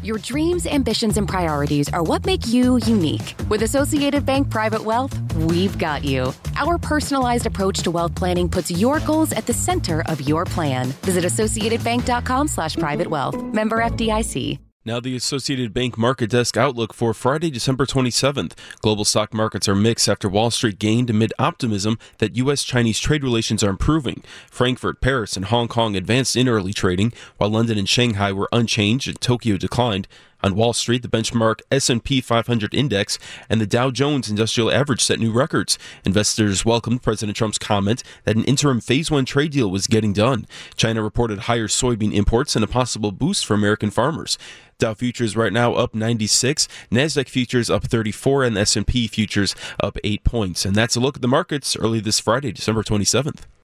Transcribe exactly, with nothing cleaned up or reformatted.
Your dreams, ambitions, and priorities are what make you unique. With Associated Bank Private Wealth, we've got you. Our personalized approach to wealth planning puts your goals at the center of your plan. Visit associatedbank.com slash private wealth. Member F D I C. Now the Associated Bank Market Desk outlook for Friday, December twenty-seventh. Global stock markets are mixed after Wall Street gained amid optimism that U S Chinese trade relations are improving. Frankfurt, Paris, and Hong Kong advanced in early trading, while London and Shanghai were unchanged and Tokyo declined. On Wall Street, the benchmark S and P five hundred index and the Dow Jones Industrial Average set new records. Investors welcomed President Trump's comment that an interim Phase one trade deal was getting done. China reported higher soybean imports and a possible boost for American farmers. Dow futures right now up ninety-six, NASDAQ futures up thirty-four, and S and P futures up eight points. And that's a look at the markets early this Friday, December twenty-seventh.